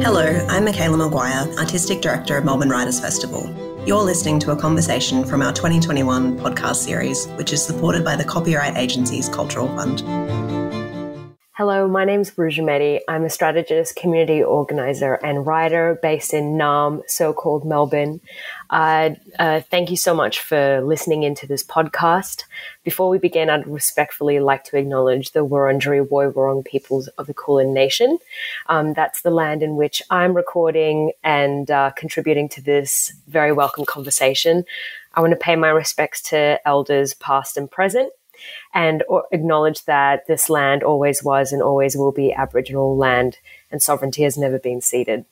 Hello, I'm Michaela Maguire, Artistic Director of Melbourne Writers Festival. You're listening to a conversation from our 2021 podcast series, which is supported by the Copyright Agency's Cultural Fund. Hello, my name's Bruja Mehdi. I'm a strategist, community organizer, and writer based in Naarm, so-called Melbourne. Thank you so much for listening into this podcast. Before we begin, I'd respectfully like to acknowledge the Wurundjeri Woi-wurrung peoples of the Kulin Nation. That's the land in which I'm recording and contributing to this very welcome conversation. I want to pay my respects to elders past and present, and acknowledge that this land always was and always will be Aboriginal land, and sovereignty has never been ceded.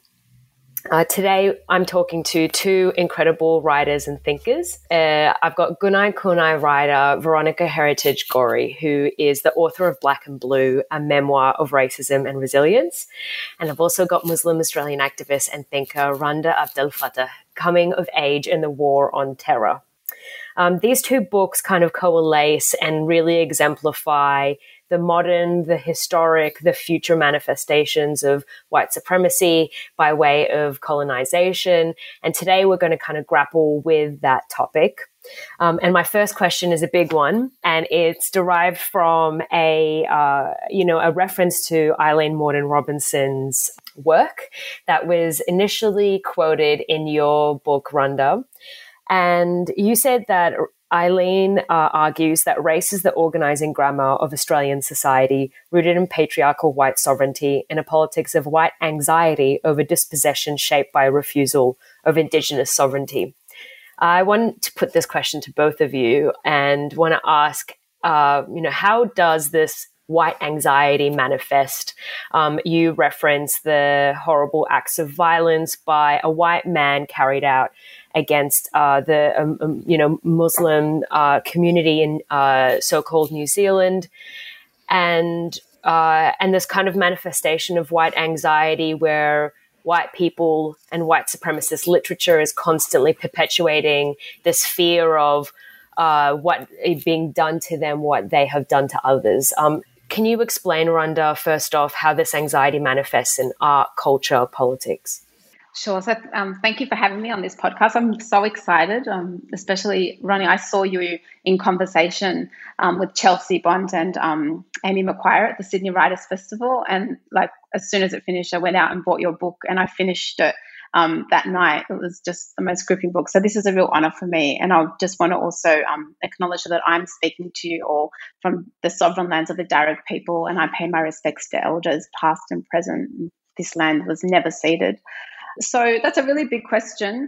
Today, I'm talking to two incredible writers and thinkers. I've got Gunai Kunai writer Veronica Heritage Gorry, who is the author of Black and Blue, a memoir of racism and resilience. And I've also got Muslim Australian activist and thinker Randa Abdel Fattah, Coming of Age in the War on Terror. These two books kind of coalesce and really exemplify the modern, the historic, the future manifestations of white supremacy by way of colonization. And today we're going to kind of grapple with that topic. And my first question is a big one, and it's derived from a reference to Eileen Morden Robinson's work that was initially quoted in your book, Randa. And you said that Eileen argues that race is the organizing grammar of Australian society, rooted in patriarchal white sovereignty and a politics of white anxiety over dispossession shaped by a refusal of Indigenous sovereignty. I want to put this question to both of you and want to ask, how does this white anxiety manifest? You reference the horrible acts of violence by a white man carried out against the Muslim community in so-called New Zealand, and this kind of manifestation of white anxiety where white people and white supremacist literature is constantly perpetuating this fear of what is being done to them, what they have done to others. Can you explain, Randa, first off, how this anxiety manifests in art, culture, politics? Sure. So thank you for having me on this podcast. I'm so excited, especially, Ronnie, I saw you in conversation with Chelsea Bond and Amy McQuire at the Sydney Writers Festival. And as soon as it finished, I went out and bought your book and I finished it that night. It was just the most gripping book. So this is a real honor for me. And I just want to also acknowledge that I'm speaking to you all from the sovereign lands of the Darug people, and I pay my respects to elders past and present. This land was never ceded. So that's a really big question.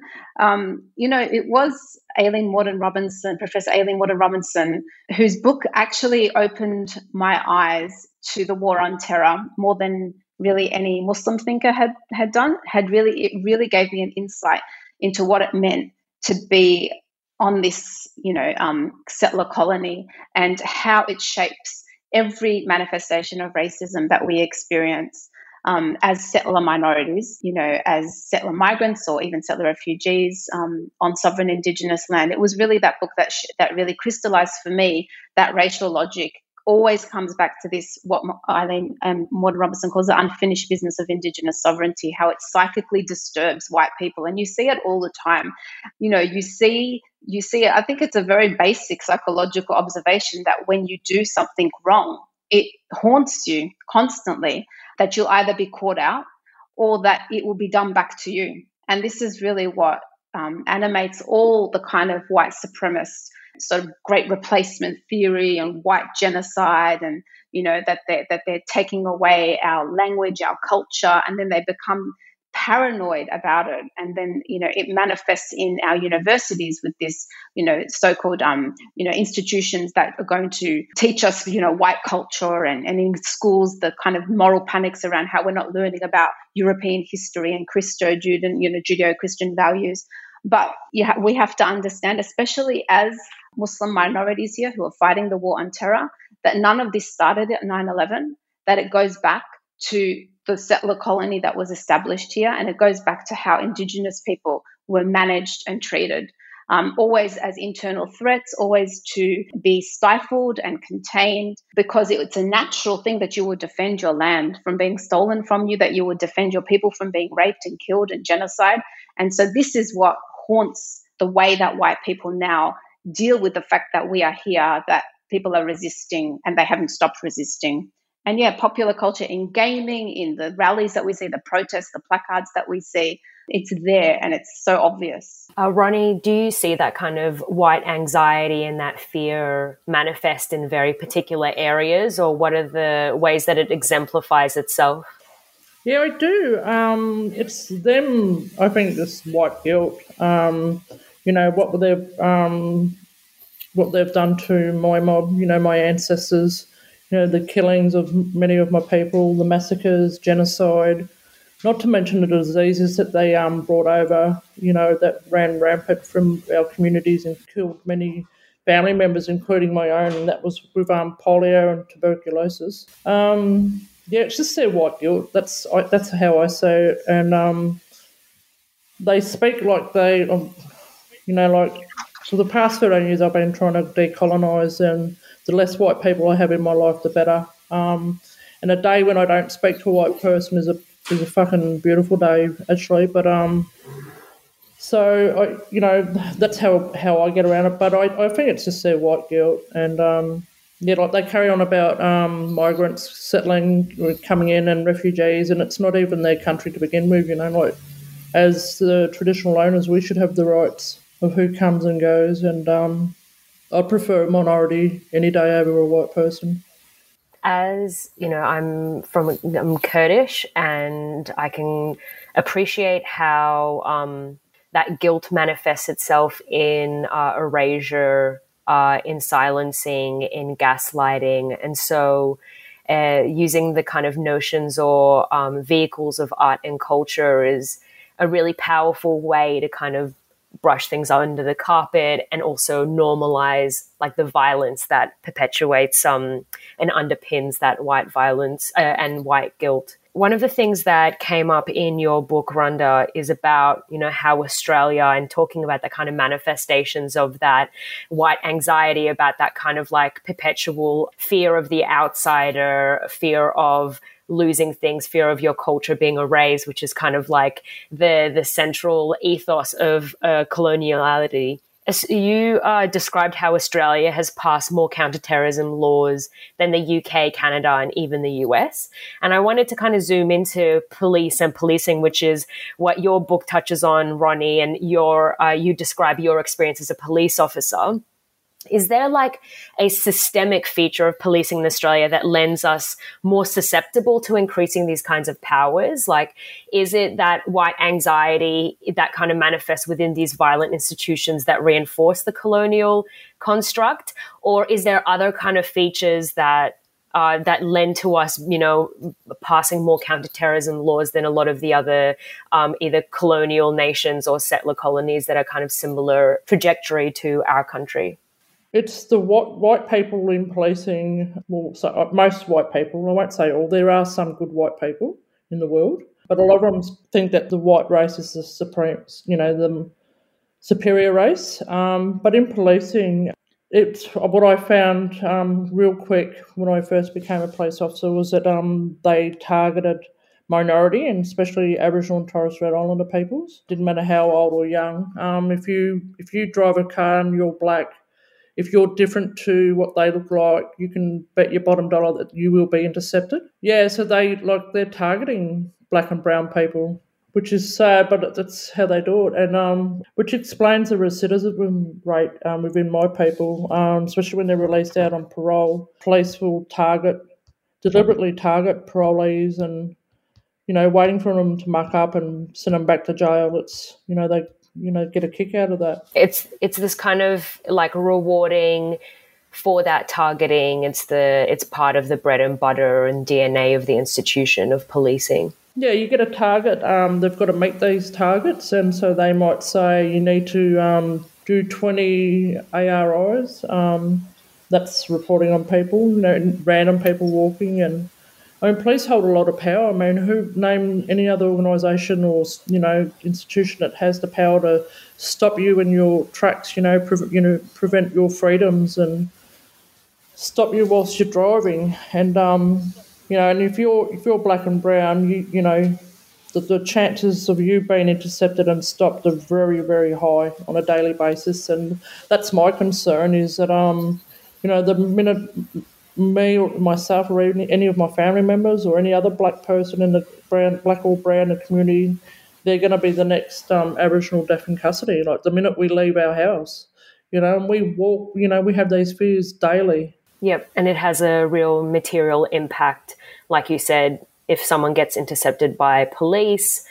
It was Professor Eileen Morden Robinson, whose book actually opened my eyes to the war on terror more than really any Muslim thinker had done. It really gave me an insight into what it meant to be on this, settler colony and how it shapes every manifestation of racism that we experience. As settler minorities, as settler migrants or even settler refugees on sovereign Indigenous land. It was really that book that really crystallized for me that racial logic always comes back to this, what Eileen Morden Robinson calls the unfinished business of Indigenous sovereignty, how it psychically disturbs white people. And you see it all the time. You see it. I think it's a very basic psychological observation that when you do something wrong, it haunts you constantly, that you'll either be caught out or that it will be done back to you. And this is really what animates all the kind of white supremacist sort of great replacement theory and white genocide, and that they're taking away our language, our culture, and then they become paranoid about it. And then it manifests in our universities with this so-called institutions that are going to teach us white culture, and in schools the kind of moral panics around how we're not learning about European history and Judeo-Christian values. But we have to understand, especially as Muslim minorities here who are fighting the war on terror, that none of this started at 9/11, that it goes back to the settler colony that was established here, and it goes back to how Indigenous people were managed and treated. always as internal threats, always to be stifled and contained, because it's a natural thing that you would defend your land from being stolen from you, that you would defend your people from being raped and killed and genocide. And so this is what haunts the way that white people now deal with the fact that we are here, that people are resisting and they haven't stopped resisting. And yeah, popular culture in gaming, in the rallies that we see, the protests, the placards that we see, it's there and it's so obvious. Ronnie, do you see that kind of white anxiety and that fear manifest in very particular areas, or what are the ways that it exemplifies itself? Yeah, I do. It's them, I think, this white guilt, what they've done to my mob, my ancestors, the killings of many of my people, the massacres, genocide, not to mention the diseases that they brought over, that ran rampant from our communities and killed many family members, including my own, and that was with polio and tuberculosis. It's just their white guilt. That's how I say it. And they speak like they, for the past 13 years I've been trying to decolonise, and the less white people I have in my life, the better. And a day when I don't speak to a white person is a fucking beautiful day, actually. But so that's how I get around it. But I think it's just their white guilt, and they carry on about migrants settling, coming in, and refugees, and it's not even their country to begin with. As the traditional owners, we should have the rights of who comes and goes, and I'd prefer a minority any day over a white person. As I'm Kurdish, and I can appreciate how that guilt manifests itself in erasure, in silencing, in gaslighting. And so using the kind of notions or vehicles of art and culture is a really powerful way to kind of brush things under the carpet and also normalize the violence that perpetuates and underpins that white violence and white guilt. One of the things that came up in your book, Rhonda, is about, how Australia, and talking about the kind of manifestations of that white anxiety, about that kind of perpetual fear of the outsider, fear of losing things, fear of your culture being erased, which is kind of the central ethos of coloniality. As you described how Australia has passed more counterterrorism laws than the UK, Canada, and even the US. And I wanted to kind of zoom into police and policing, which is what your book touches on, Ronnie, and you describe your experience as a police officer. Is there a systemic feature of policing in Australia that lends us more susceptible to increasing these kinds of powers? Is it that white anxiety that kind of manifests within these violent institutions that reinforce the colonial construct? Or is there other kind of features that lend to us, passing more counterterrorism laws than a lot of the other either colonial nations or settler colonies that are kind of similar trajectory to our country? It's the white people in policing, so most white people, I won't say all, there are some good white people in the world, but a lot of them think that the white race is the supreme, the superior race. But in policing, it's what I found real quick when I first became a police officer was that they targeted minority, and especially Aboriginal and Torres Strait Islander peoples. Didn't matter how old or young. If you drive a car and you're black, if you're different to what they look like, you can bet your bottom dollar that you will be intercepted. Yeah, so they're targeting black and brown people, which is sad, but that's how they do it, and which explains the recidivism rate within my people, especially when they're released out on parole. Police will deliberately target parolees, and waiting for them to muck up and send them back to jail. It's they get a kick out of that. It's this kind of rewarding for that targeting. It's part of the bread and butter and DNA of the institution of policing. Yeah, you get a target. They've got to meet these targets, and so they might say you need to do 20 ARIs. That's reporting on people, random people walking, and I mean, police hold a lot of power. I mean, name any other organisation or, institution that has the power to stop you in your tracks, prevent your freedoms and stop you whilst you're driving. And, and if you're black and brown, the chances of you being intercepted and stopped are very, very high on a daily basis. And that's my concern, is that, the minute me or myself or even any of my family members or any other black person in the black or brown community, they're going to be the next Aboriginal deaf in custody. Like the minute we leave our house, and we walk, we have these fears daily. Yep, and it has a real material impact. Like you said, if someone gets intercepted by police,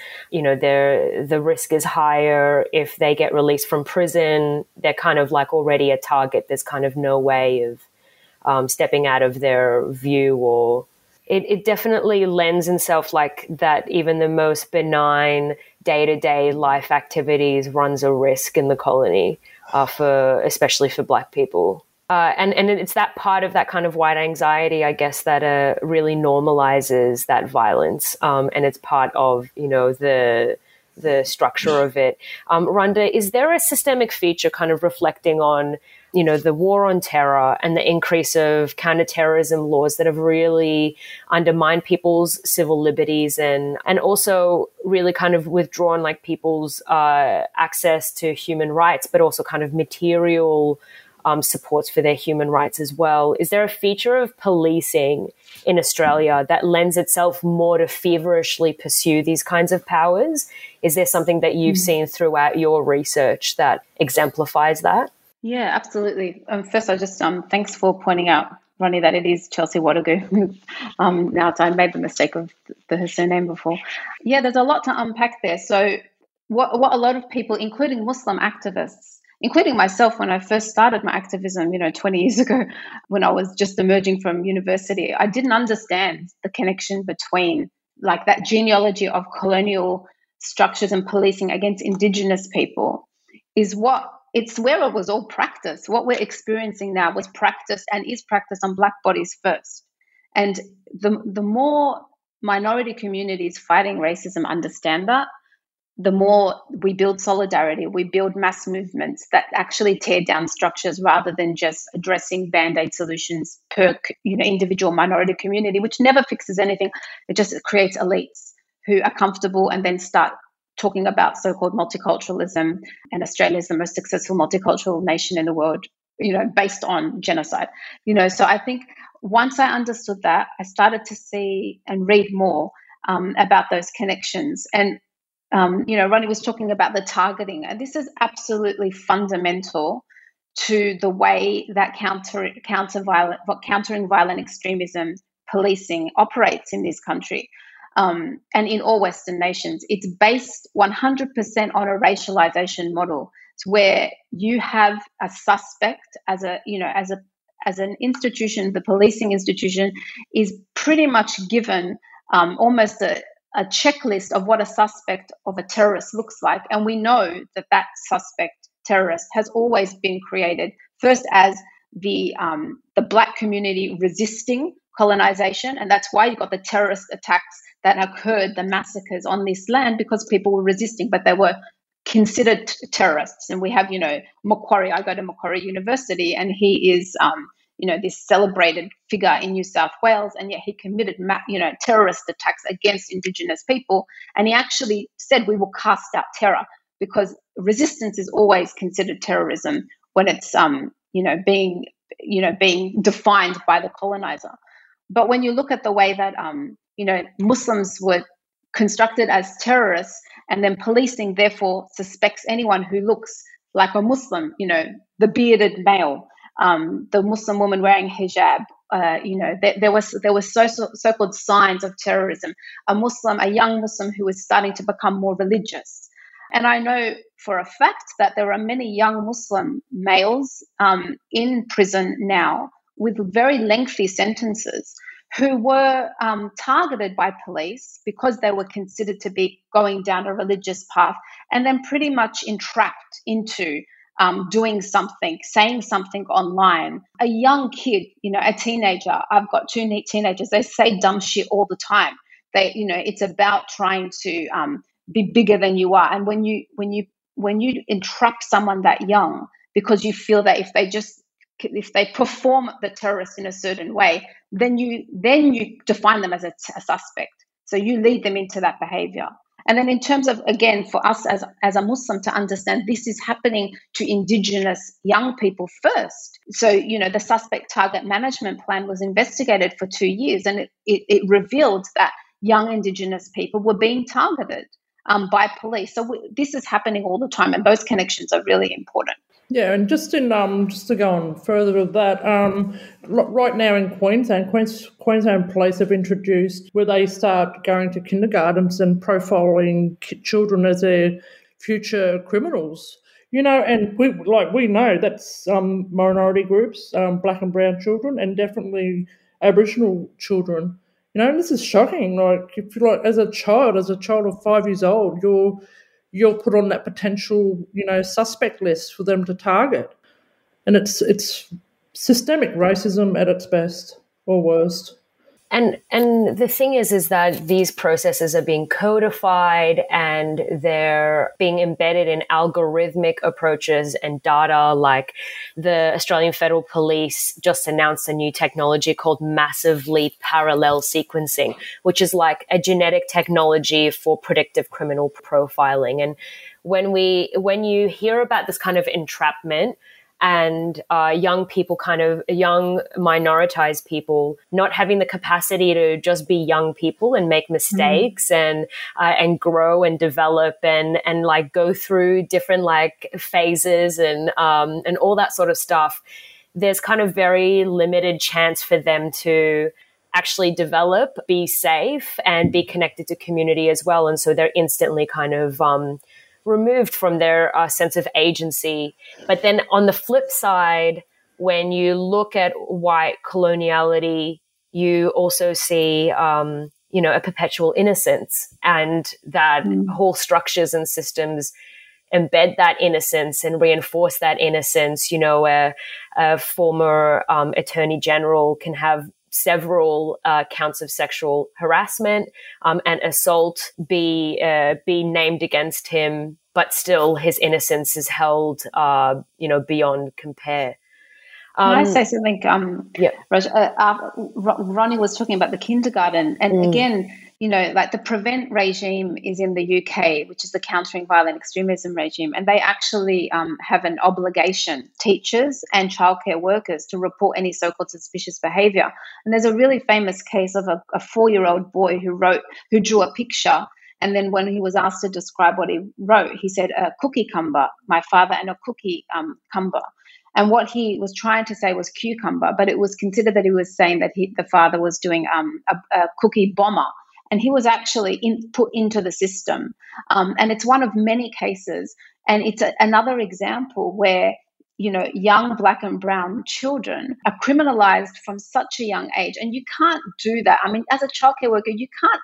the risk is higher. If they get released from prison, they're kind of like already a target. There's kind of no way of stepping out of their view, or it definitely lends itself like that. Even the most benign day-to-day life activities runs a risk in the colony, especially for Black people. And it's that part of that kind of white anxiety, I guess, that really normalizes that violence, and it's part of the structure of it. Rhonda, is there a systemic feature kind of reflecting on the war on terror and the increase of counterterrorism laws that have really undermined people's civil liberties and also really kind of withdrawn like people's access to human rights, but also kind of material supports for their human rights as well? Is there a feature of policing in Australia that lends itself more to feverishly pursue these kinds of powers? Is there something that you've seen throughout your research that exemplifies that? Yeah, absolutely. First, I just thanks for pointing out, Ronnie, that it is Chelsea Wataugu. Now I made the mistake of her surname before. Yeah, there's a lot to unpack there. So what a lot of people, including Muslim activists, including myself when I first started my activism, 20 years ago, when I was just emerging from university, I didn't understand the connection between like that genealogy of colonial structures and policing against Indigenous people it's where it was all practiced. What we're experiencing now was practiced and is practiced on Black bodies first. And the more minority communities fighting racism understand that, the more we build solidarity, we build mass movements that actually tear down structures rather than just addressing Band-Aid solutions per individual minority community, which never fixes anything. It just creates elites who are comfortable and then start talking about so-called multiculturalism, and Australia is the most successful multicultural nation in the world, based on genocide. So I think once I understood that, I started to see and read more about those connections. And Ronnie was talking about the targeting, and this is absolutely fundamental to the way that countering violent extremism policing operates in this country. And in all Western nations, it's based 100% on a racialization model. It's where you have a suspect as an institution. The policing institution is pretty much given almost a checklist of what a suspect of a terrorist looks like, and we know that suspect terrorist has always been created first as the Black community resisting colonization, and that's why you got the terrorist attacks that occurred, the massacres on this land, because people were resisting, but they were considered terrorists. And we have, Macquarie. I go to Macquarie University, and he is, this celebrated figure in New South Wales, and yet he committed, terrorist attacks against Indigenous people. And he actually said we will cast out terror, because resistance is always considered terrorism when it's, being defined by the colonizer. But when you look at the way that, Muslims were constructed as terrorists, and then policing therefore suspects anyone who looks like a Muslim, the bearded male, the Muslim woman wearing hijab, there were so-called signs of terrorism. A young Muslim who was starting to become more religious. And I know for a fact that there are many young Muslim males in prison now with very lengthy sentences who were targeted by police because they were considered to be going down a religious path, and then pretty much entrapped into doing something, saying something online. A young kid, a teenager, I've got two teenagers, they say dumb shit all the time. It's about trying to be bigger than you are. And when you entrap someone that young, because you feel that if they perform the terrorist in a certain way, then you define them as a suspect. So you lead them into that behavior. And then in terms of, again, for us as a Muslim to understand this is happening to Indigenous young people first. So, the suspect target management plan was investigated for 2 years, and it revealed that young Indigenous people were being targeted by police. So this is happening all the time, and those connections are really important. Yeah, and just to go on further with that, right now in Queensland Police have introduced where they start going to kindergartens and profiling children as their future criminals. And we know that's minority groups, black and brown children, and definitely Aboriginal children. And this is shocking. Like, if you as a child of 5 years old, you're put on that potential, suspect list for them to target. And it's systemic racism at its best or worst. And the thing is that these processes are being codified and they're being embedded in algorithmic approaches and data. Like the Australian Federal Police just announced a new technology called massively parallel sequencing, which is like a genetic technology for predictive criminal profiling. And when you hear about this kind of entrapment, and young minoritized people not having the capacity to just be young people and make mistakes and grow and develop and like go through different like phases and all that sort of stuff, there's kind of very limited chance for them to actually develop, be safe, and be connected to community as well. And so they're instantly kind of removed from their sense of agency. But then on the flip side, when you look at white coloniality, you also see, a perpetual innocence, and that whole structures and systems embed that innocence and reinforce that innocence. A former attorney general can have several counts of sexual harassment and assault be named against him, but still his innocence is held, beyond compare. Can I say something? Raj, Ronnie was talking about the kindergarten, and again, like the PREVENT regime is in the UK, which is the Countering Violent Extremism regime, and they actually have an obligation, teachers and childcare workers, to report any so-called suspicious behaviour. And there's a really famous case of a 4-year-old boy who drew a picture, and then when he was asked to describe what he wrote, he said, "A cookie cumber, my father, and a cookie cumber." And what he was trying to say was cucumber, but it was considered that he was saying that the father was doing a cookie bomber. And he was actually put into the system. And it's one of many cases. And it's another example where, young black and brown children are criminalized from such a young age. And you can't do that. I mean, as a childcare worker,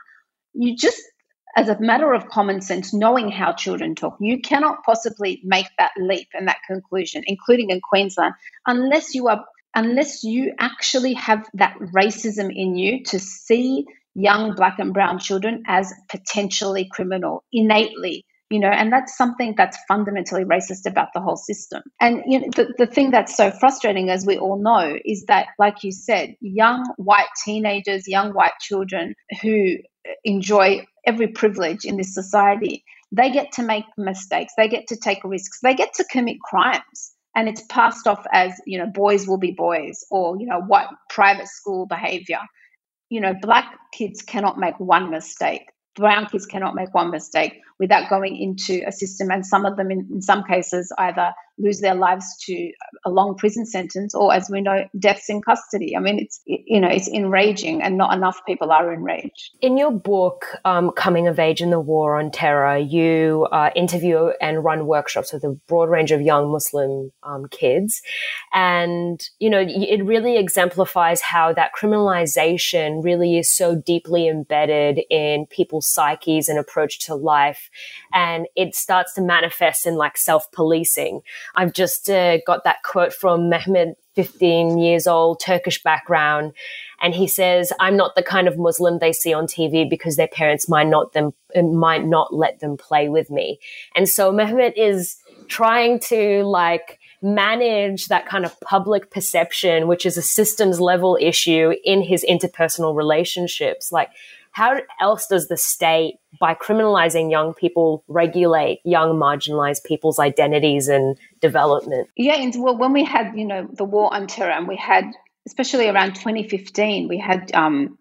as a matter of common sense, knowing how children talk, you cannot possibly make that leap and that conclusion, including in Queensland, unless you actually have that racism in you to see young black and brown children as potentially criminal innately, and that's something that's fundamentally racist about the whole system. And the thing that's so frustrating, as we all know, is that, like you said, young white teenagers, young white children who enjoy every privilege in this society, they get to make mistakes, they get to take risks, they get to commit crimes. And it's passed off as, boys will be boys, or, white private school behavior. Black kids cannot make one mistake. Brown kids cannot make one mistake without going into a system, and some of them in some cases either lose their lives to a long prison sentence or, as we know, deaths in custody. I mean, it's enraging, and not enough people are enraged. In your book, Coming of Age in the War on Terror, you interview and run workshops with a broad range of young Muslim kids. And, it really exemplifies how that criminalization really is so deeply embedded in people's psyches and approach to life. And it starts to manifest in like self-policing. I've just got that quote from Mehmet, 15 years old, Turkish background. And he says, I'm not the kind of Muslim they see on TV because their parents might not let them play with me. And so Mehmet is trying to like manage that kind of public perception, which is a systems level issue in his interpersonal relationships. Like, how else does the state, by criminalizing young people, regulate young marginalized people's identities and development? Yeah, and well, when we had, the war on terror, and we had, especially around 2015, we had,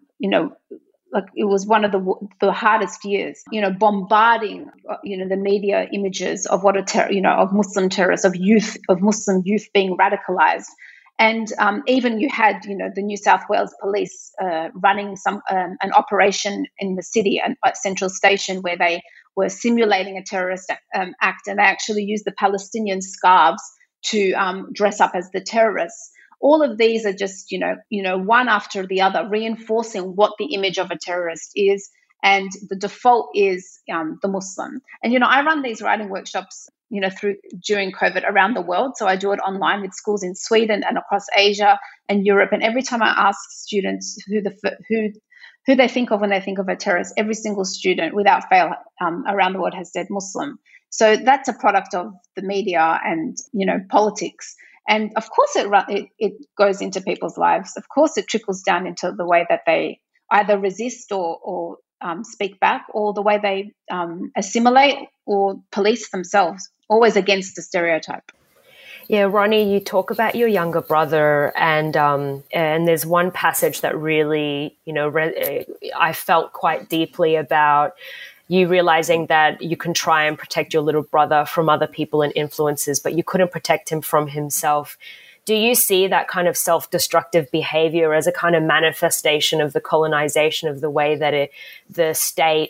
like it was one of the hardest years, bombarding, the media images of what of Muslim terrorists, of Muslim youth being radicalized. And even you had, the New South Wales police running an operation in the city at Central Station where they were simulating a terrorist act, and they actually used the Palestinian scarves to dress up as the terrorists. All of these are just, one after the other, reinforcing what the image of a terrorist is, and the default is the Muslim. And I run these writing workshops during COVID around the world. So I do it online with schools in Sweden and across Asia and Europe. And every time I ask students who they think of when they think of a terrorist, every single student, without fail, around the world has said Muslim. So that's a product of the media and politics. And of course, it goes into people's lives. Of course, it trickles down into the way that they either resist or speak back, or the way they assimilate or police themselves, always against the stereotype. Yeah, Ronnie, you talk about your younger brother, and there's one passage that really, I felt quite deeply about. You realizing that you can try and protect your little brother from other people and influences, but you couldn't protect him from himself. Do you see that kind of self-destructive behavior as a kind of manifestation of the colonization of the way that the state,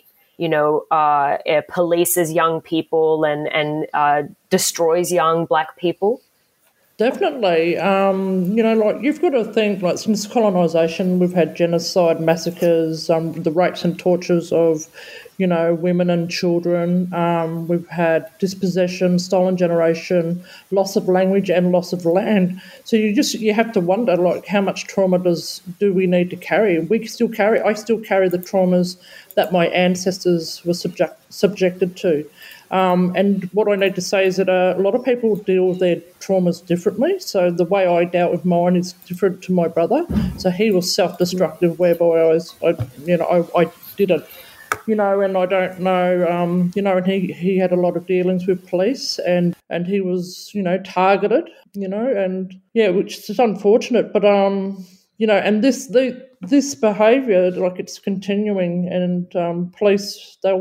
polices young people and destroys young Black people? Definitely. Like you've got to think, like since colonisation, we've had genocide, massacres, the rapes and tortures of, women and children. We've had dispossession, stolen generation, loss of language and loss of land. So you have to wonder, like, how much trauma do we need to carry? I still carry the traumas that my ancestors were subjected to. And what I need to say is that a lot of people deal with their traumas differently. So the way I dealt with mine is different to my brother. So he was self-destructive, whereby I did it, and I don't know, and he had a lot of dealings with police, and he was, targeted, and yeah, which is unfortunate, but and this behaviour, like, it's continuing, and police, they'll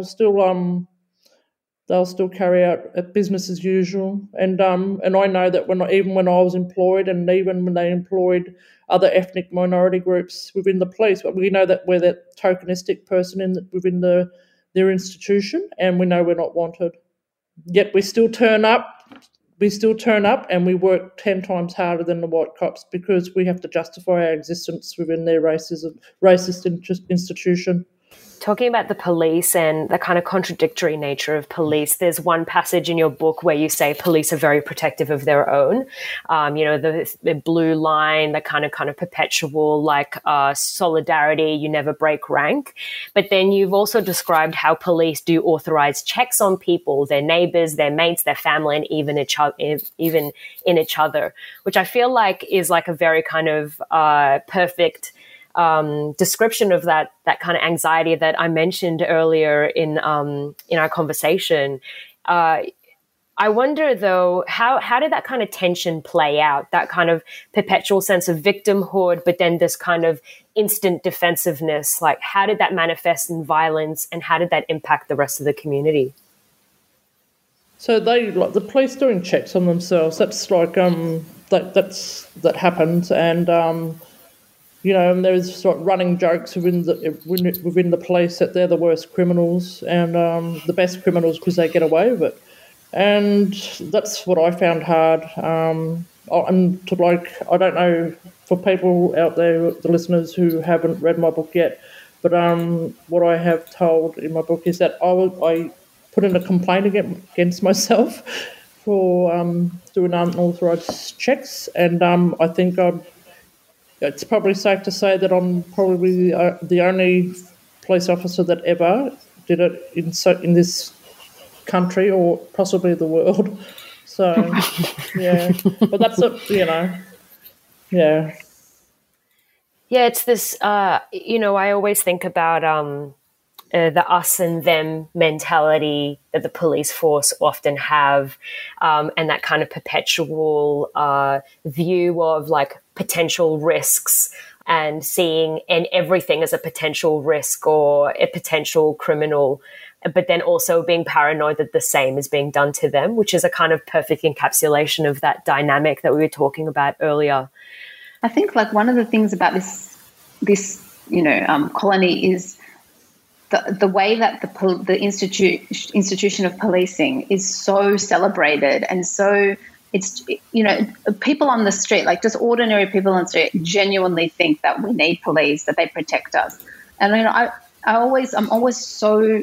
still carry out business as usual, and I know that even when I was employed, and even when they employed other ethnic minority groups within the police, but we know that we're that tokenistic person within their institution, and we know we're not wanted. Yet we still turn up. And we work 10 times harder than the white cops because we have to justify our existence within their racist institution. Talking about the police and the kind of contradictory nature of police, there's one passage in your book where you say police are very protective of their own. The blue line, the kind of perpetual, like, solidarity, you never break rank. But then you've also described how police do authorized checks on people, their neighbors, their mates, their family, and even in each other, which I feel like is like a very kind of perfect description of that kind of anxiety that I mentioned earlier in our conversation. I wonder, though, how did that kind of tension play out, that kind of perpetual sense of victimhood, but then this kind of instant defensiveness? Like, how did that manifest in violence, and how did that impact the rest of the community? So the police doing checks on themselves, that's like that happens, and and there's sort of running jokes within the police that they're the worst criminals and the best criminals because they get away with it. And that's what I found hard. I don't know, for people out there, the listeners who haven't read my book yet, but what I have told in my book is that I put in a complaint against myself for doing unauthorised checks, and I think it's probably safe to say that I'm probably the only police officer that ever did it in this country or possibly the world. So, yeah. But that's it, yeah. Yeah, it's this, I always think about the us and them mentality that the police force often have, and that kind of perpetual view of like potential risks and seeing everything as a potential risk or a potential criminal, but then also being paranoid that the same is being done to them, which is a kind of perfect encapsulation of that dynamic that we were talking about earlier. I think like one of the things about this colony is the way that the institution of policing is so celebrated, and so it's, people on the street, like just ordinary people on the street, genuinely think that we need police, that they protect us. And I'm always so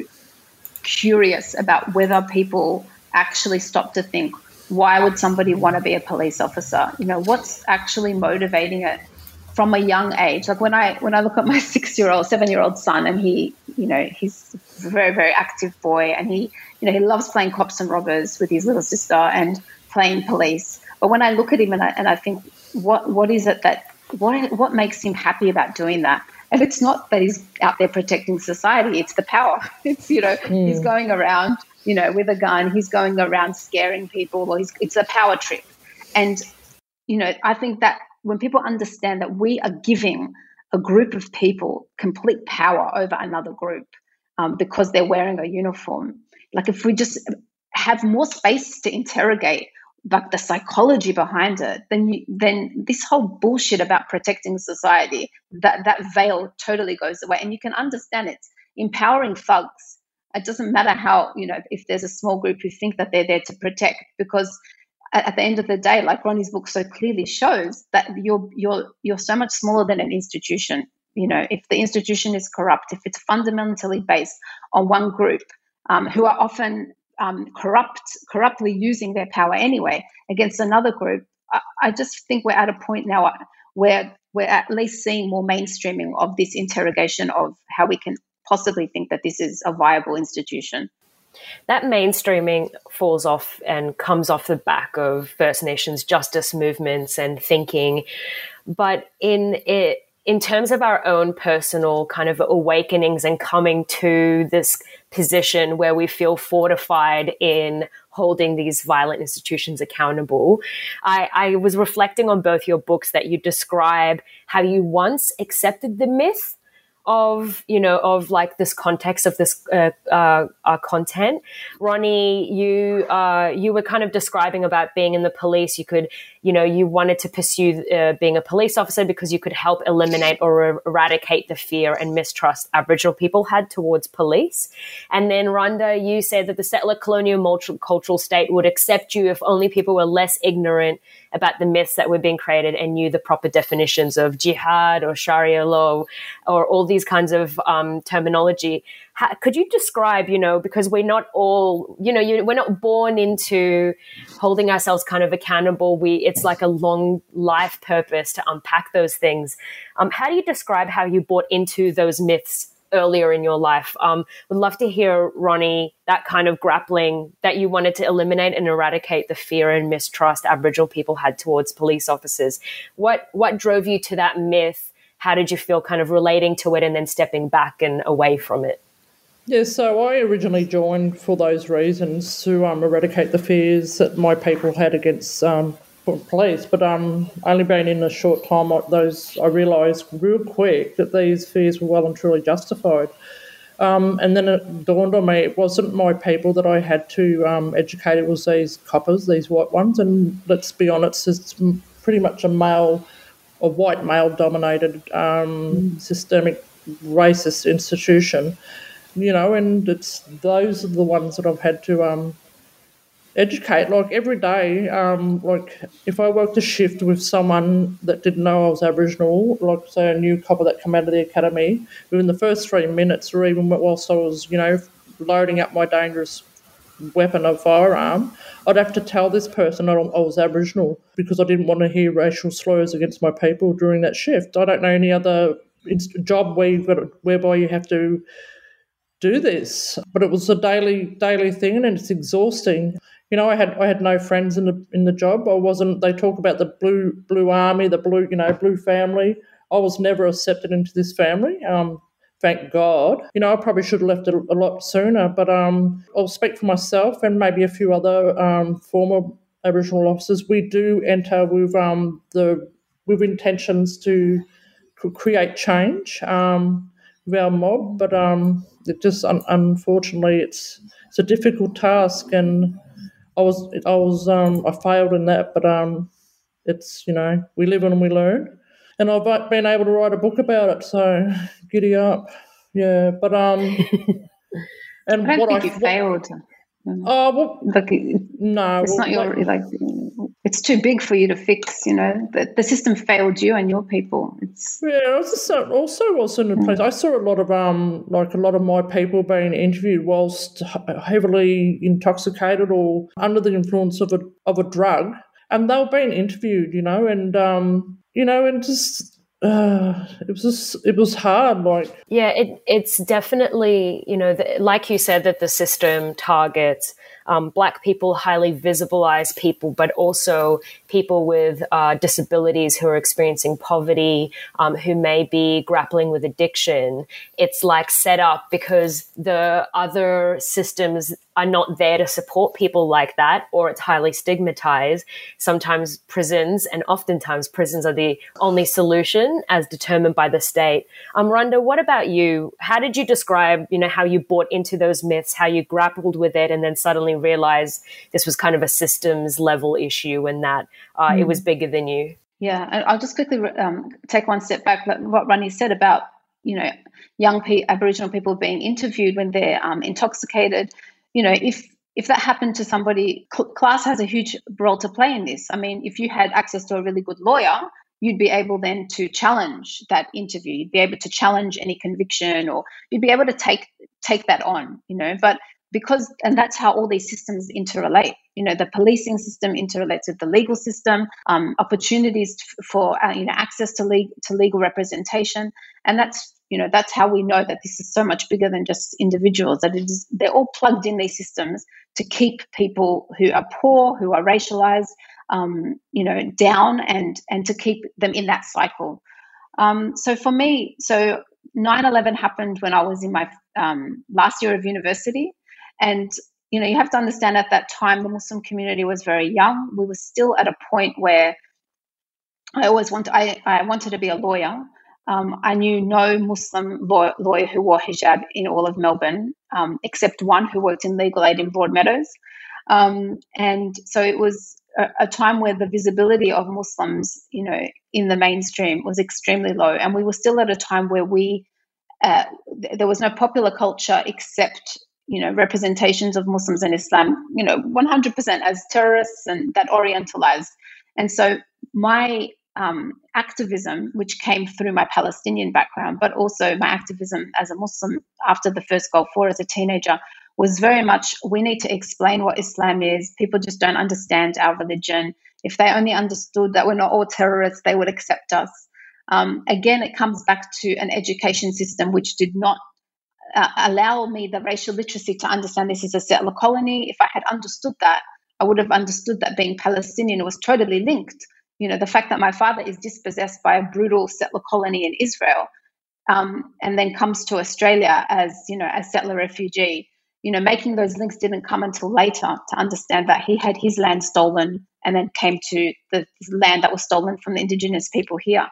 curious about whether people actually stop to think, why would somebody want to be a police officer? What's actually motivating it from a young age? Like when I look at my 7-year-old son, and he's a very, very active boy, and he loves playing cops and robbers with his little sister and playing police. But when I look at him and I think, what is it what makes him happy about doing that? And it's not that he's out there protecting society, it's the power. It's, he's going around, with a gun, he's going around scaring people, or it's a power trip. And, I think that when people understand that we are giving a group of people complete power over another group because they're wearing a uniform, like if we just have more space to interrogate like the psychology behind it, then this whole bullshit about protecting society, that veil totally goes away. And you can understand it's empowering thugs. It doesn't matter how, if there's a small group who think that they're there to protect, because at the end of the day, like Ronnie's book so clearly shows, that you're so much smaller than an institution. If the institution is corrupt, if it's fundamentally based on one group who are often corruptly using their power anyway against another group, I just think we're at a point now where we're at least seeing more mainstreaming of this interrogation of how we can possibly think that this is a viable institution. That mainstreaming falls off and comes off the back of First Nations justice movements and thinking, but in terms of our own personal kind of awakenings and coming to this position where we feel fortified in holding these violent institutions accountable, I was reflecting on both your books that you describe how you once accepted the myth of like this context of this content. Ronnie, you were kind of describing about being in the police. You could, you wanted to pursue being a police officer because you could help eliminate or eradicate the fear and mistrust Aboriginal people had towards police. And then Rhonda, you said that the settler colonial multicultural state would accept you if only people were less ignorant about the myths that were being created and knew the proper definitions of jihad or Sharia law or all these kinds of terminology. Could you describe, because we're not all, we're not born into holding ourselves kind of accountable. It's like a long life purpose to unpack those things. How do you describe how you bought into those myths earlier in your life? Would love to hear, Ronnie, that kind of grappling that you wanted to eliminate and eradicate the fear and mistrust Aboriginal people had towards police officers. What drove you to that myth? How did you feel kind of relating to it and then stepping back and away from it? Yeah, so I originally joined for those reasons, to eradicate the fears that my people had against police, but only being in a short time, I realised real quick that these fears were well and truly justified. And then it dawned on me it wasn't my people that I had to educate, it was these coppers, these white ones, and let's be honest, it's pretty much a white male-dominated systemic racist institution, and it's those are the ones that I've had to educate. Like every day, like if I worked a shift with someone that didn't know I was Aboriginal, like say a new copper that came out of the academy, within the first 3 minutes, or even whilst I was, loading up my dangerous weapon, a firearm, I'd have to tell this person I was Aboriginal because I didn't want to hear racial slurs against my people during that shift. I don't know any other job whereby you have to do this, but it was a daily thing, and it's exhausting. You know, I had no friends in the job. I wasn't. They talk about the blue army, the blue family. I was never accepted into this family. Thank God. You know, I probably should have left a lot sooner, but I'll speak for myself and maybe a few other former Aboriginal officers. We do enter with intentions to create change with our mob, but it just unfortunately it's a difficult task, and I failed in that, but it's, you know, we live and we learn. And I've been able to write a book about it, so giddy up. Yeah, but and I don't think you failed. Oh, well, no. It's not your, it's too big for you to fix, you know. The system failed you and your people. I also was in a place. I saw a lot of my people being interviewed whilst heavily intoxicated or under the influence of a drug, and they were being interviewed, you know, and and just it was hard. It's definitely, you know, like you said, that the system targets Black people, highly visibilized people, but also people with disabilities who are experiencing poverty, who may be grappling with addiction. It's like set up because the other systems are not there to support people like that, or it's highly stigmatized. Sometimes prisons, and oftentimes prisons, are the only solution as determined by the state. Rhonda, what about you? How did you describe, you know, how you bought into those myths, how you grappled with it, and then suddenly realized this was kind of a systems level issue and that it was bigger than you? Yeah, and I'll just quickly take one step back. Like what Ronnie said about, you know, young Aboriginal people being interviewed when they're intoxicated. You know, if that happened to somebody, class has a huge role to play in this. I mean, if you had access to a really good lawyer, you'd be able then to challenge that interview. You'd be able to challenge any conviction, or you'd be able to take that on, you know. But and that's how all these systems interrelate. You know, the policing system interrelates with the legal system, opportunities for access to legal representation, and that's how we know that this is so much bigger than just individuals. That they're all plugged in these systems to keep people who are poor, who are racialized, down, and to keep them in that cycle. So for me, 9/11 happened when I was in my last year of university. And, you know, you have to understand at that time the Muslim community was very young. We were still at a point where I wanted to be a lawyer. I knew no Muslim lawyer who wore hijab in all of Melbourne, except one who worked in legal aid in Broadmeadows. And so it was a time where the visibility of Muslims, you know, in the mainstream was extremely low. And we were still at a time where there was no popular culture except, you know, representations of Muslims and Islam, you know, 100% as terrorists and that orientalized. And so my activism, which came through my Palestinian background, but also my activism as a Muslim after the first Gulf War as a teenager, was very much, we need to explain what Islam is. People just don't understand our religion. If they only understood that we're not all terrorists, they would accept us. Again, it comes back to an education system which did not allow me the racial literacy to understand this is a settler colony. If I had understood that, I would have understood that being Palestinian was totally linked. You know, the fact that my father is dispossessed by a brutal settler colony in Israel, and then comes to Australia as, you know, as settler refugee, you know, making those links didn't come until later to understand that he had his land stolen and then came to the land that was stolen from the Indigenous people here.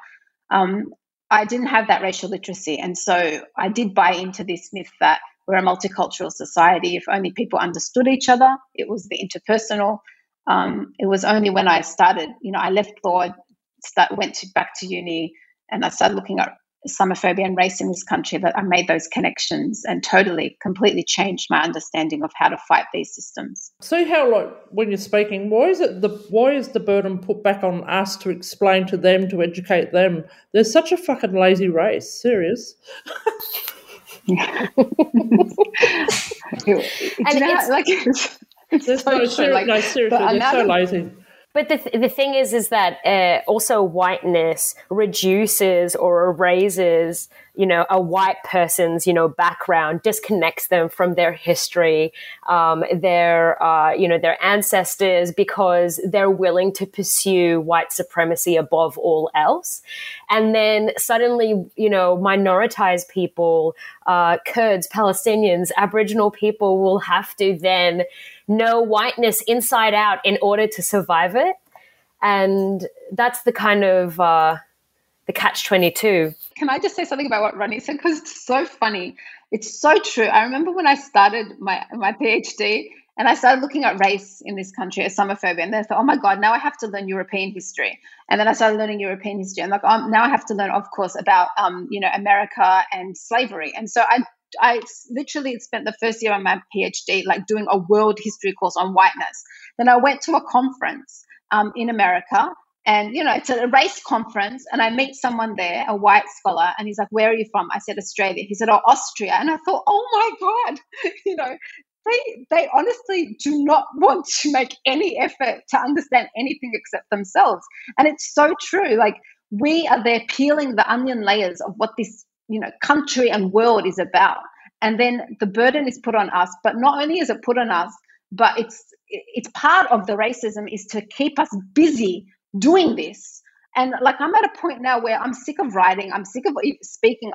I didn't have that racial literacy. And so I did buy into this myth that we're a multicultural society. If only people understood each other, it was the interpersonal. It was only when I started, you know, I left law, went back to uni, and I started looking at Islamophobia and race in this country that I made those connections and completely changed my understanding of how to fight these systems. See how, like, when you're speaking, why is the burden put back on us to explain to them, to educate them? They're such a fucking lazy race. Serious. It's so seriously, they're so lazy. But the thing is that also whiteness reduces or erases, a white person's, background, disconnects them from their history, their ancestors, because they're willing to pursue white supremacy above all else. And then suddenly, minoritized people, Kurds, Palestinians, Aboriginal people will have to then know whiteness inside out in order to survive it. And that's the kind of the catch-22. Can I just say something about what Ronnie said? Because it's so funny. It's so true. I remember when I started my PhD and I started looking at race in this country, Islamophobia, and then I thought, oh my God, now I have to learn European history. And then I started learning European history. And now I have to learn, of course, about, America and slavery. And so I literally spent the first year of my PhD doing a world history course on whiteness. Then I went to a conference in America, and it's a race conference, and I meet someone there, a white scholar, and he's like, "Where are you from?" I said, "Australia." He said, "Oh, Austria." And I thought, oh my God, they honestly do not want to make any effort to understand anything except themselves. And it's so true. We are there peeling the onion layers of what this country and world is about. And then the burden is put on us. But not only is it put on us, but it's part of the racism is to keep us busy doing this. And I'm at a point now where I'm sick of writing. I'm sick of speaking.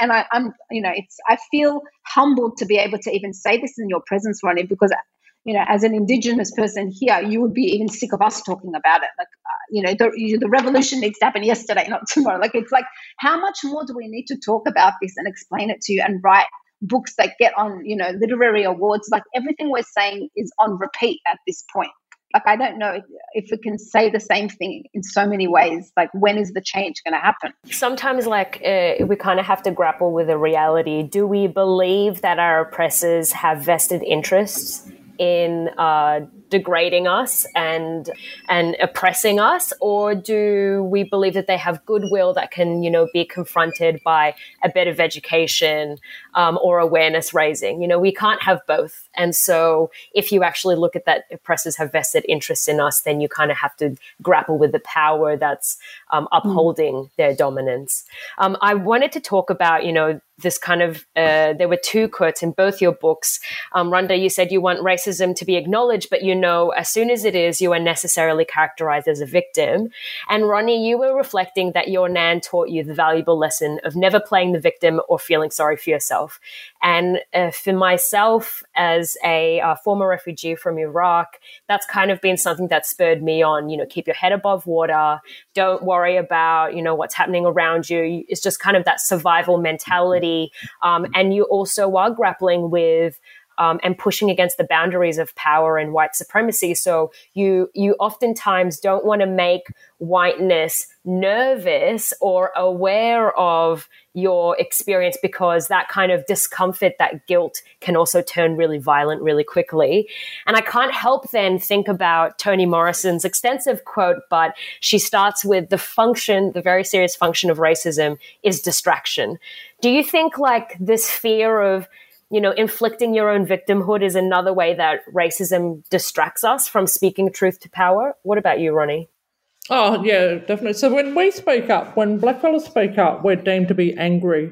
I feel humbled to be able to even say this in your presence, Ronnie, because, as an Indigenous person here, you would be even sick of us talking about it. The revolution needs to happen yesterday, not tomorrow. It's how much more do we need to talk about this and explain it to you and write books that get on, literary awards? Everything we're saying is on repeat at this point. I don't know if we can say the same thing in so many ways. When is the change going to happen? Sometimes, we kind of have to grapple with the reality. Do we believe that our oppressors have vested interests in degrading us and oppressing us, or do we believe that they have goodwill that can be confronted by a bit of education or awareness raising? We can't have both. And so if you actually look at that oppressors have vested interests in us, then you kind of have to grapple with the power that's upholding their dominance. I wanted to talk about this kind of there were two quotes in both your books. Rhonda, you said you want racism to be acknowledged, but as soon as it is, you are necessarily characterized as a victim. And Ronnie, you were reflecting that your Nan taught you the valuable lesson of never playing the victim or feeling sorry for yourself. And for myself, as a former refugee from Iraq, that's kind of been something that spurred me on, keep your head above water, don't worry about, what's happening around you. It's just kind of that survival mentality. And you also are grappling with and pushing against the boundaries of power and white supremacy. So you oftentimes don't want to make whiteness nervous or aware of your experience, because that kind of discomfort, that guilt can also turn really violent really quickly. And I can't help then think about Toni Morrison's extensive quote, but she starts with the very serious function of racism is distraction. Do you think this fear of inflicting your own victimhood is another way that racism distracts us from speaking truth to power? What about you, Ronnie? Oh, yeah, definitely. So when we speak up, when blackfellas speak up, we're deemed to be angry.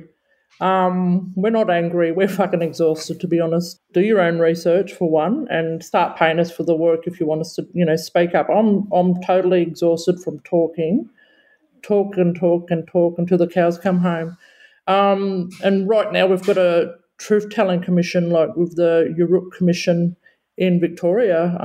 We're not angry. We're fucking exhausted, to be honest. Do your own research, for one, and start paying us for the work if you want us to, speak up. I'm totally exhausted from talking until the cows come home. And right now we've got a truth-telling commission with the Yuruk Commission in Victoria.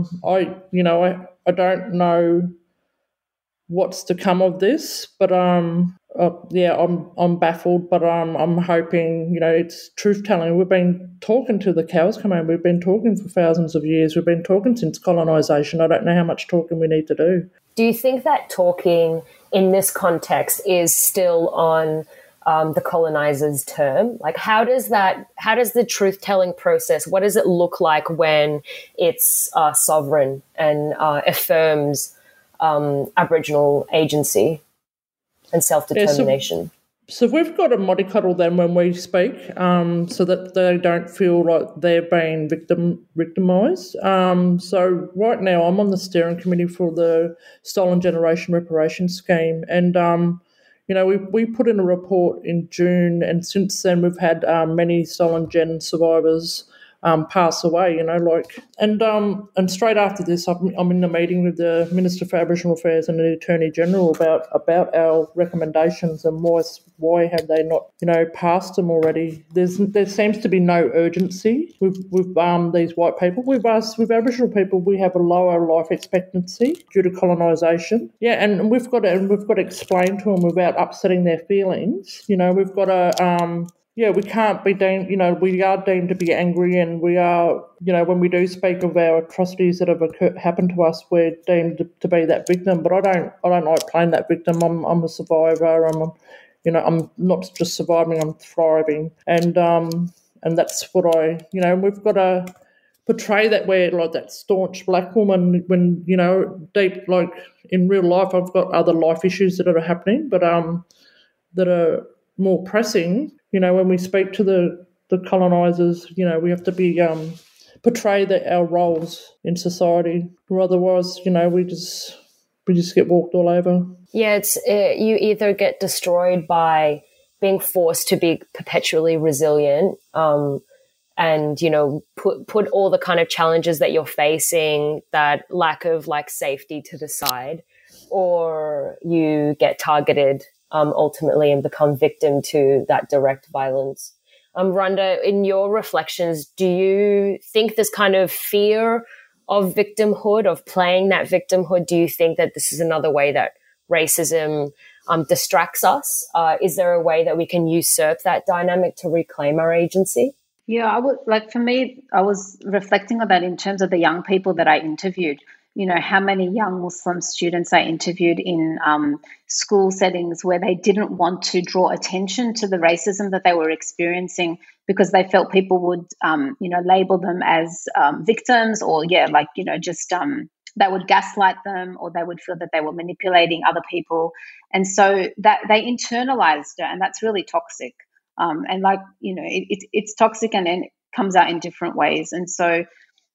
I don't know what's to come of this, but I'm baffled. But I'm hoping it's truth-telling. We've been talking to the cows come home. We've been talking for thousands of years. We've been talking since colonisation. I don't know how much talking we need to do. Do you think that talking in this context is still on the colonizer's term? How does the truth-telling process, what does it look like when it's sovereign and affirms Aboriginal agency and self-determination? So we've got to mollycoddle them when we speak, so that they don't feel like they're being victimised. So right now I'm on the steering committee for the Stolen Generation Reparation Scheme, and we put in a report in June, and since then we've had many stolen gen survivors pass away, and straight after this, I'm in the meeting with the Minister for Aboriginal Affairs and the Attorney General about our recommendations and why have they not, passed them already. There seems to be no urgency with these white people. With Aboriginal people, we have a lower life expectancy due to colonisation. Yeah, and we've got to explain to them without upsetting their feelings. We've got to. We can't be deemed, we are deemed to be angry, and we are, when we do speak of our atrocities that have happened to us, we're deemed to be that victim. But I don't like playing that victim. I'm a survivor. I'm not just surviving, I'm thriving. And that's what we've got to portray that we're like that staunch black woman when, deep, like in real life, I've got other life issues that are happening, but that are more pressing. When we speak to the colonisers, we have to be portray our roles in society, or otherwise, we just get walked all over. Yeah, it's you either get destroyed by being forced to be perpetually resilient, and put all the kind of challenges that you're facing, that lack of safety to the side, or you get targeted. Ultimately, and become victim to that direct violence. Rhonda, in your reflections, do you think this kind of fear of victimhood, of playing that victimhood, do you think that this is another way that racism distracts us? Is there a way that we can usurp that dynamic to reclaim our agency? Yeah, I would for me, I was reflecting on that in terms of the young people that I interviewed. How many young Muslim students I interviewed in school settings where they didn't want to draw attention to the racism that they were experiencing because they felt people would, label them as victims, or they would gaslight them, or they would feel that they were manipulating other people. And so that they internalized it, and that's really toxic. It's toxic, and then it comes out in different ways. And so,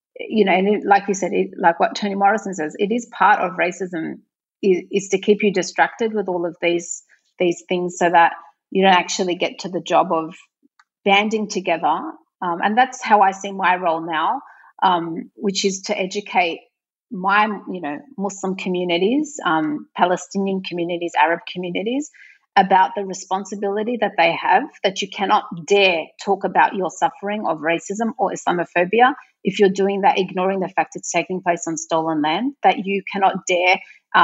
and like you said, like what Toni Morrison says, it is part of racism is to keep you distracted with all of these things so that you don't actually get to the job of banding together. And that's how I see my role now, which is to educate my, Muslim communities, Palestinian communities, Arab communities, about the responsibility that they have, that you cannot dare talk about your suffering of racism or Islamophobia if you're doing that, ignoring the fact it's taking place on stolen land, that you cannot dare,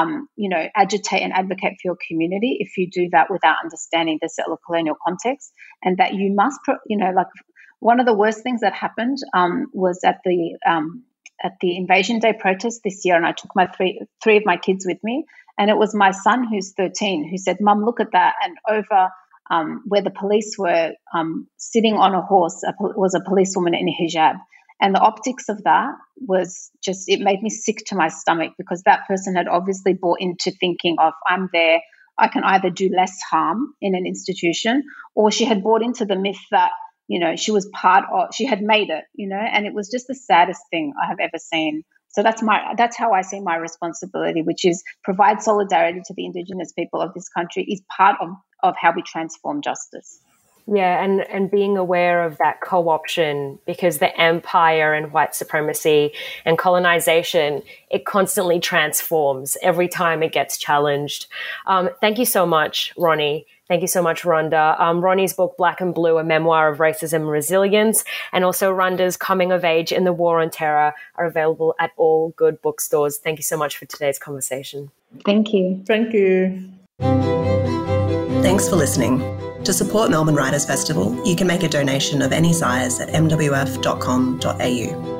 agitate and advocate for your community if you do that without understanding the settler colonial context, and that you must, one of the worst things that happened was at the Invasion Day protest this year, and I took my three of my kids with me. And it was my son, who's 13, who said, "Mum, look at that." And over where the police were sitting on a horse was a policewoman in a hijab. And the optics of that was just, it made me sick to my stomach, because that person had obviously bought into thinking of, I'm there, I can either do less harm in an institution, or she had bought into the myth that, she was part of, she had made it, and it was just the saddest thing I have ever seen. So that's how I see my responsibility, which is provide solidarity to the Indigenous people of this country, is part of how we transform justice. Yeah, and being aware of that co-option, because the empire and white supremacy and colonization, it constantly transforms every time it gets challenged. Thank you so much, Ronnie. Thank you so much, Rhonda. Ronnie's book, Black and Blue, A Memoir of Racism and Resilience, and also Rhonda's Coming of Age in the War on Terror are available at all good bookstores. Thank you so much for today's conversation. Thank you. Thank you. Thanks for listening. To support Melbourne Writers Festival, you can make a donation of any size at mwf.com.au.